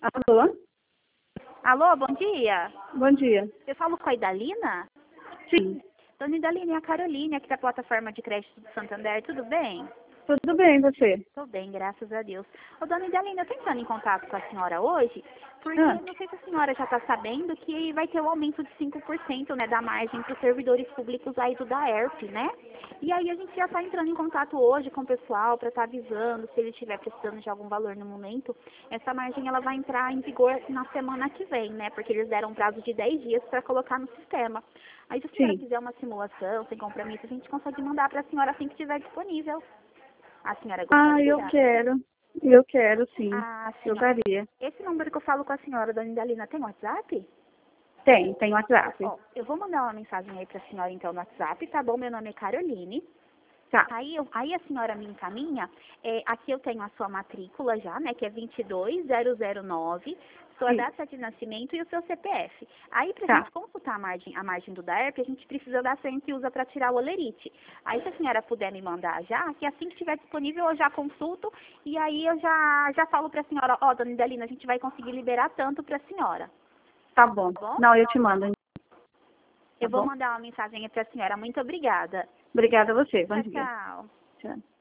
Alô? Alô, bom dia. Bom dia. Eu falo com a Idalina? Sim, Dona Idalina, é a Caroline aqui da plataforma de crédito do Santander, tudo bem? tudo bem, você? Tô bem, graças a Deus. Ô, Dona Idalina, eu tô entrando em contato com a senhora hoje, porque Ah, não sei se a senhora já está sabendo que vai ter o aumento de 5%, né, da margem para os servidores públicos aí do DAERP, né? E aí a gente já está entrando em contato hoje com o pessoal para estar avisando se ele estiver precisando de algum valor no momento. Essa margem ela vai entrar em vigor na semana que vem, né? Porque eles deram um prazo de 10 dias para colocar no sistema. Aí se a senhora sim. quiser uma simulação, sem compromisso, a gente consegue mandar para a senhora assim que estiver disponível. A senhora Ah, eu gostaria? quero. Eu quero, sim. A senhora. Gostaria. Esse número que eu falo com a senhora, Dona Idalina, tem WhatsApp? Tem WhatsApp. Ó, eu vou mandar uma mensagem aí pra senhora então no WhatsApp, tá bom? Meu nome é Caroline. Tá, Aí a senhora me encaminha, aqui eu tenho a sua matrícula já, né, que é 22009, sua isso. data de nascimento e o seu CPF. Aí pra Tá, gente consultar a margem do DAERP, a gente precisa da senha que usa para tirar o olerite. Aí se a senhora puder me mandar já, que assim que estiver disponível eu já consulto e aí eu já falo pra senhora, ó, dona Idalina, a gente vai conseguir liberar tanto pra senhora, tá bom. tá bom? Não, eu te mando, tá Eu vou bom? mandar uma mensagem aí pra senhora. Muito obrigada. Obrigada a você. Bom Tchau, dia. tchau. Tchau.